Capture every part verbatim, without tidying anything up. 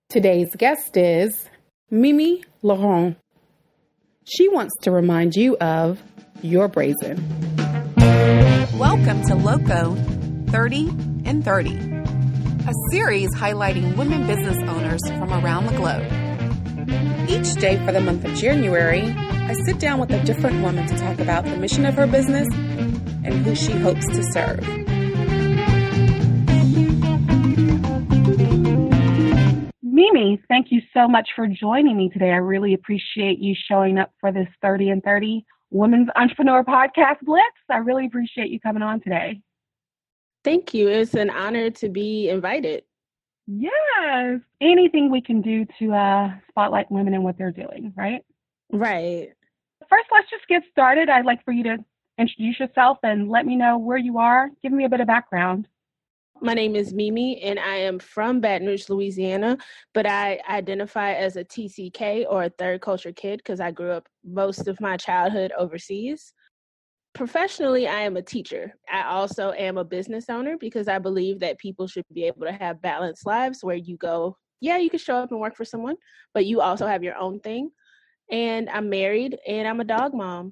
Today's guest is Mimi Laurent. She wants to remind you of You're Brazen. Welcome to Loco thirty and thirty, a series highlighting women business owners from around the globe. Each day for the month of January, I sit down with a different woman to talk about the mission of her business and who she hopes to serve. Mimi, thank you so much for joining me today. I really appreciate you showing up for this thirty and thirty Women's Entrepreneur Podcast Blitz. I really appreciate you coming on today. Thank you. It's an honor to be invited. Yes. Anything we can do to uh, spotlight women and what they're doing, right? Right. First, let's just get started. I'd like for you to introduce yourself and let me know where you are. Give me a bit of background. My name is Mimi, and I am from Baton Rouge, Louisiana, but I identify as a T C K or a third culture kid because I grew up most of my childhood overseas. Professionally, I am a teacher. I also am a business owner because I believe that people should be able to have balanced lives where you go, yeah, you can show up and work for someone, but you also have your own thing. And I'm married, and I'm a dog mom.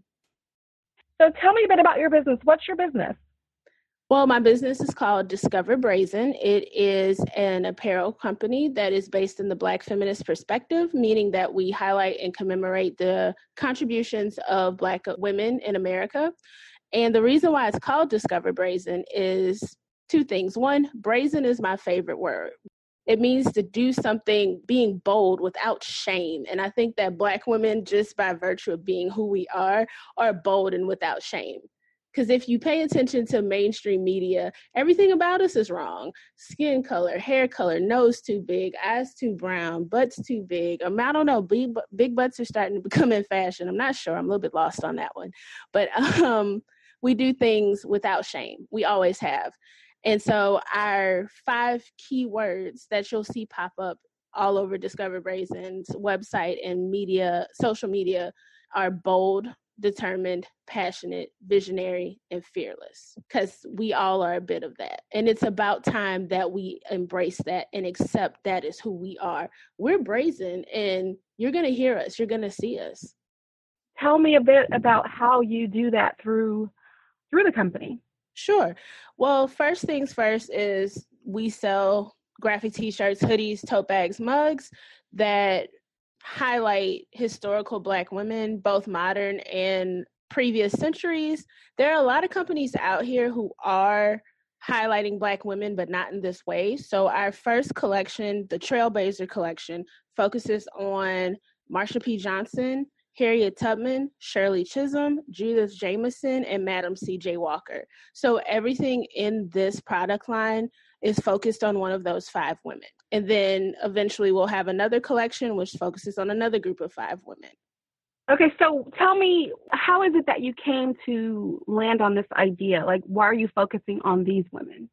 So tell me a bit about your business. What's your business? Well, my business is called Discover Brazen. It is an apparel company that is based in the Black feminist perspective, meaning that we highlight and commemorate the contributions of Black women in America. And the reason why it's called Discover Brazen is two things. One, brazen is my favorite word. It means to do something being bold without shame. And I think that Black women, just by virtue of being who we are, are bold and without shame. Because if you pay attention to mainstream media, everything about us is wrong. Skin color, hair color, nose too big, eyes too brown, butts too big. Um, I don't know, big, big butts are starting to become in fashion. I'm not sure. I'm a little bit lost on that one. But um, we do things without shame. We always have. And so our five key words that you'll see pop up all over Discover Brazen's website and media, social media, are bold, determined, passionate, visionary, and fearless, because we all are a bit of that. And it's about time that we embrace that and accept that is who we are. We're brazen, and you're going to hear us. You're going to see us. Tell me a bit about how you do that through through the company. Sure. Well, first things first is we sell graphic t-shirts, hoodies, tote bags, mugs that highlight historical Black women, both modern and previous centuries. There are a lot of companies out here who are highlighting Black women, but not in this way. So our first collection, the Trailblazer collection, focuses on Marsha P. Johnson, Harriet Tubman, Shirley Chisholm, Judith Jamison, and Madam C J. Walker. So everything in this product line is focused on one of those five women. And then eventually we'll have another collection which focuses on another group of five women. Okay, so tell me, how is it that you came to land on this idea? Like, why are you focusing on these women?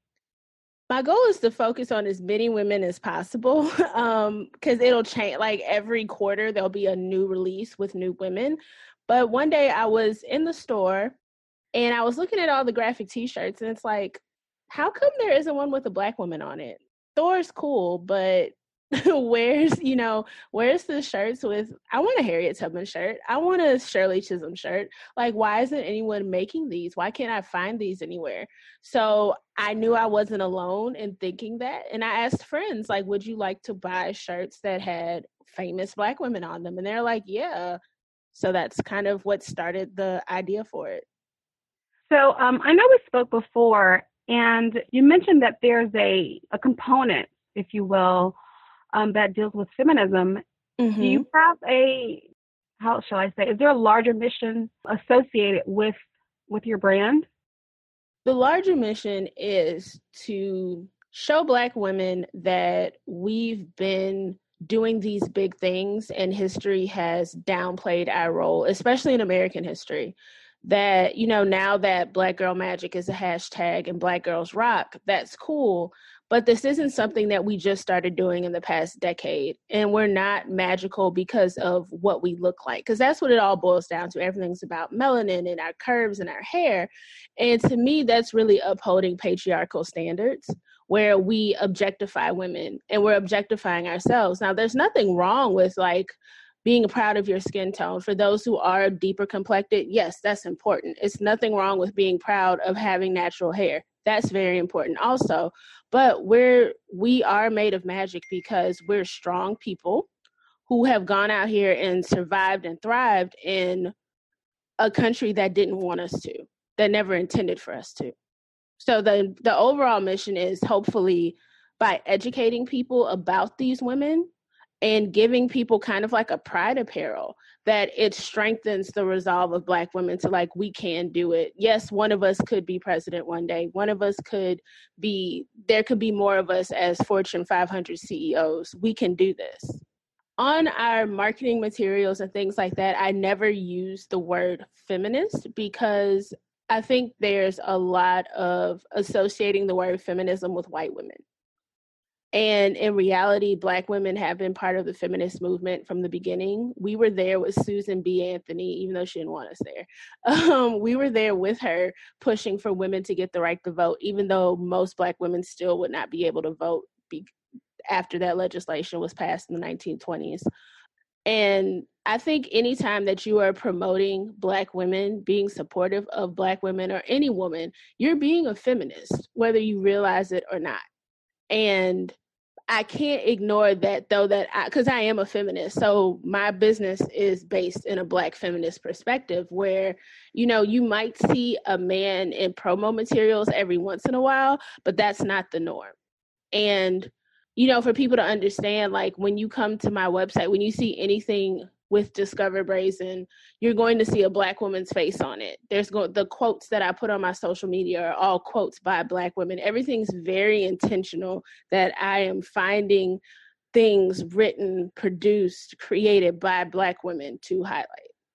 My goal is to focus on as many women as possible um, because it'll change. Like every quarter, there'll be a new release with new women. But one day I was in the store and I was looking at all the graphic t-shirts and it's like, how come there isn't one with a Black woman on it? Thor's cool, but where's, you know, where's the shirts with, I want a Harriet Tubman shirt. I want a Shirley Chisholm shirt. Like, why isn't anyone making these? Why can't I find these anywhere? So I knew I wasn't alone in thinking that. And I asked friends, like, would you like to buy shirts that had famous Black women on them? And they're like, yeah. So that's kind of what started the idea for it. So um, I know we spoke before, and you mentioned that there's a, a component, if you will, um, that deals with feminism. Mm-hmm. Do you have a, how shall I say, is there a larger mission associated with with your brand? The larger mission is to show Black women that we've been doing these big things and history has downplayed our role, especially in American history. That, you know, now that Black Girl Magic is a hashtag and Black Girls Rock, that's cool. But this isn't something that we just started doing in the past decade. And we're not magical because of what we look like, because that's what it all boils down to. Everything's about melanin and our curves and our hair. And to me, that's really upholding patriarchal standards, where we objectify women and we're objectifying ourselves. Now, there's nothing wrong with like being proud of your skin tone. For those who are deeper complected, yes, that's important. It's nothing wrong with being proud of having natural hair. That's very important also. But we're we are made of magic because we're strong people who have gone out here and survived and thrived in a country that didn't want us to, that never intended for us to. So the the overall mission is hopefully by educating people about these women and giving people kind of like a pride apparel, that it strengthens the resolve of Black women to like, we can do it. Yes, one of us could be president one day. One of us could be, there could be more of us as Fortune five hundred C E Os. We can do this. On our marketing materials and things like that, I never use the word feminist because I think there's a lot of associating the word feminism with white women. And in reality, Black women have been part of the feminist movement from the beginning. We were there with Susan B. Anthony, even though she didn't want us there. Um, we were there with her pushing for women to get the right to vote, even though most Black women still would not be able to vote be- after that legislation was passed in the nineteen twenties. And I think anytime that you are promoting Black women, being supportive of Black women or any woman, you're being a feminist, whether you realize it or not. And I can't ignore that, though, that because I, I am a feminist. So my business is based in a Black feminist perspective where, you know, you might see a man in promo materials every once in a while, but that's not the norm. And, you know, for people to understand, like when you come to my website, when you see anything with Discover Brazen, you're going to see a Black woman's face on it. There's go- the quotes that I put on my social media are all quotes by Black women. Everything's very intentional, that I am finding things written, produced, created by Black women to highlight.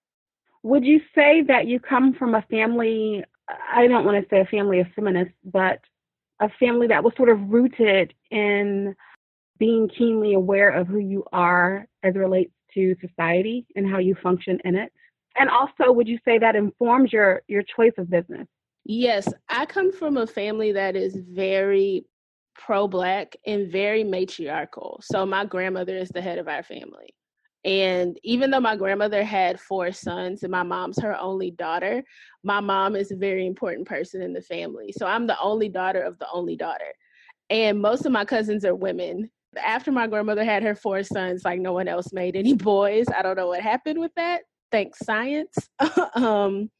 Would you say that you come from a family, I don't want to say a family of feminists, but a family that was sort of rooted in being keenly aware of who you are as it relates to society and how you function in it? And also, would you say that informs your, your choice of business? Yes, I come from a family that is very pro-Black and very matriarchal. So my grandmother is the head of our family. And even though my grandmother had four sons and my mom's her only daughter, my mom is a very important person in the family. So I'm the only daughter of the only daughter. And most of my cousins are women. After my grandmother had her four sons, like no one else made any boys. I don't know what happened with that. Thanks, science. um,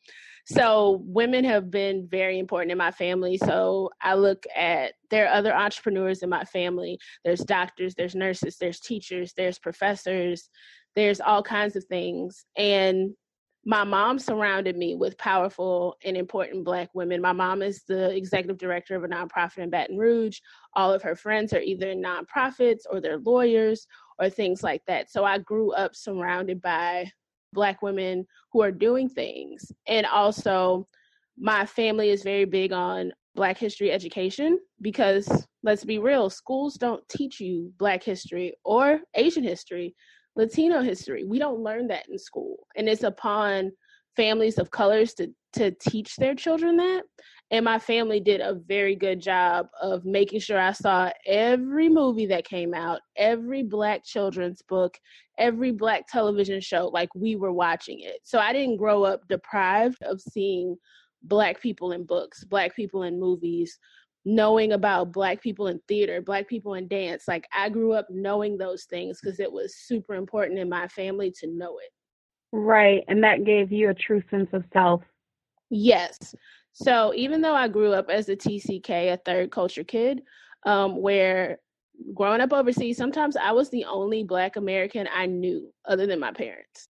so women have been very important in my family. So I look at, there are other entrepreneurs in my family. There's doctors, there's nurses, there's teachers, there's professors, there's all kinds of things. And my mom surrounded me with powerful and important Black women. My mom is the executive director of a nonprofit in Baton Rouge. All of her friends are either in nonprofits or they're lawyers or things like that. So I grew up surrounded by Black women who are doing things. And also my family is very big on Black history education because, let's be real, schools don't teach you Black history or Asian history, Latino history. We don't learn that in school. And it's upon families of colors to, to teach their children that. And my family did a very good job of making sure I saw every movie that came out, every Black children's book, every Black television show, like we were watching it. So I didn't grow up deprived of seeing Black people in books, Black people in movies, knowing about Black people in theater, Black people in dance. Like I grew up knowing those things because it was super important in my family to know it. Right. And that gave you a true sense of self. Yes. So even though I grew up as a T C K, a third culture kid, um, where growing up overseas, sometimes I was the only Black American I knew other than my parents.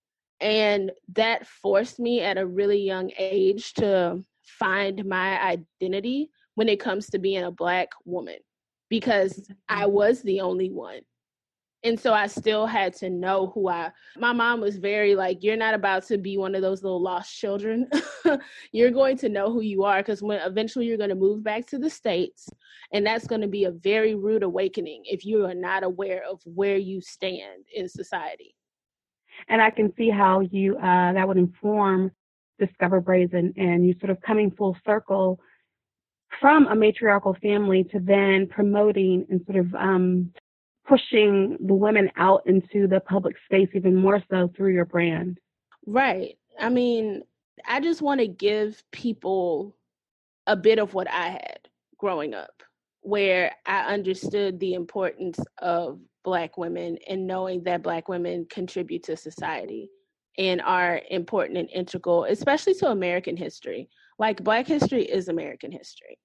And that forced me at a really young age to find my identity when it comes to being a Black woman, because I was the only one. And so I still had to know who I, my mom was very like, you're not about to be one of those little lost children. You're going to know who you are, because when eventually you're going to move back to the States, and that's going to be a very rude awakening if you are not aware of where you stand in society. And I can see how you, uh, that would inform Discover Brazen, and you sort of coming full circle from a matriarchal family to then promoting and sort of um, pushing the women out into the public space even more so through your brand. Right. I mean, I just want to give people a bit of what I had growing up, where I understood the importance of Black women and knowing that Black women contribute to society and are important and integral, especially to American history. Like, Black history is American history.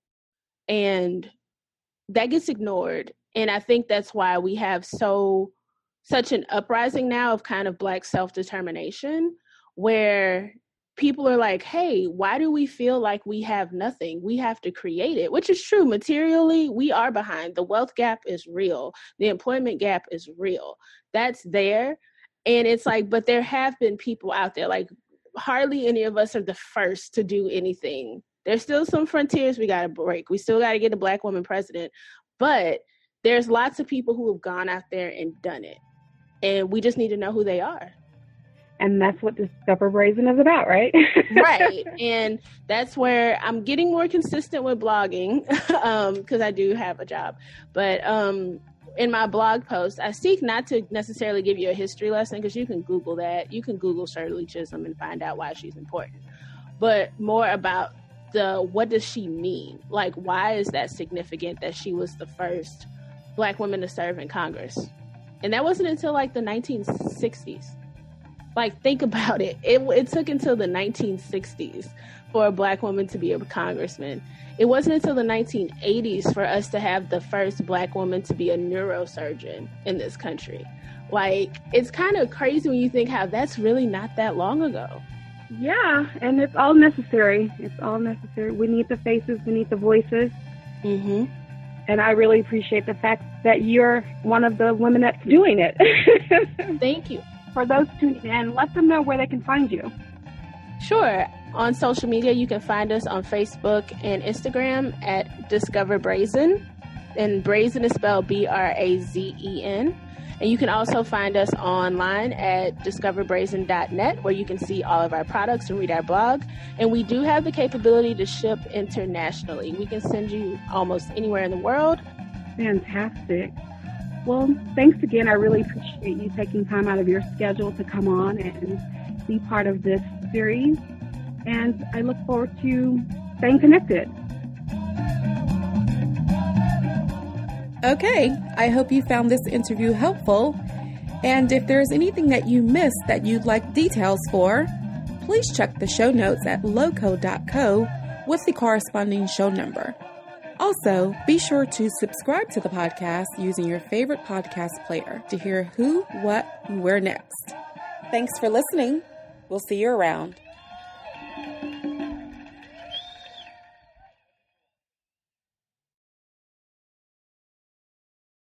And that gets ignored. And I think that's why we have so such an uprising now of kind of Black self-determination, where people are like, hey, why do we feel like we have nothing? We have to create it, which is true. Materially, we are behind. The wealth gap is real. The employment gap is real. That's there. And it's like, but there have been people out there, like hardly any of us are the first to do anything. There's still some frontiers we got to break. We still got to get a Black woman president. But there's lots of people who have gone out there and done it. And we just need to know who they are. And that's what Discover Brazen is about, right? Right. And that's where I'm getting more consistent with blogging, because um, I do have a job. But um, in my blog posts, I seek not to necessarily give you a history lesson, because you can Google that. You can Google Shirley Chisholm and find out why she's important. But more about the, what does she mean? Like, why is that significant that she was the first Black woman to serve in Congress? And that wasn't until like the nineteen sixties. Like, think about it. it. It took until the nineteen sixties for a Black woman to be a congressman. It wasn't until the nineteen eighties for us to have the first Black woman to be a neurosurgeon in this country. Like, it's kind of crazy when you think how that's really not that long ago. Yeah, and it's all necessary. It's all necessary. We need the faces. We need the voices. Mm-hmm. And I really appreciate the fact that you're one of the women that's doing it. Thank you. For those tuning in, let them know where they can find you. Sure. On social media, you can find us on Facebook and Instagram at Discover Brazen. And Brazen is spelled B R A Z E N. And you can also find us online at discover brazen dot net, where you can see all of our products and read our blog. And we do have the capability to ship internationally. We can send you almost anywhere in the world. Fantastic. Well, thanks again. I really appreciate you taking time out of your schedule to come on and be part of this series. And I look forward to staying connected. Okay, I hope you found this interview helpful. And if there's anything that you missed that you'd like details for, please check the show notes at loco dot co with the corresponding show number. Also, be sure to subscribe to the podcast using your favorite podcast player to hear who, what, and where next. Thanks for listening. We'll see you around.